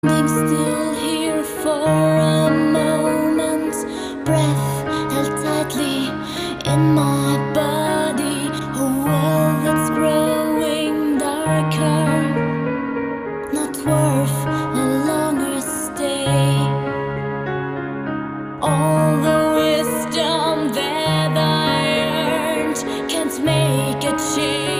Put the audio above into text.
Standing still here for a moment, breath held tightly in my body, a world that's growing darker, not worth a longer stay. All the wisdom that I earned can't make a change.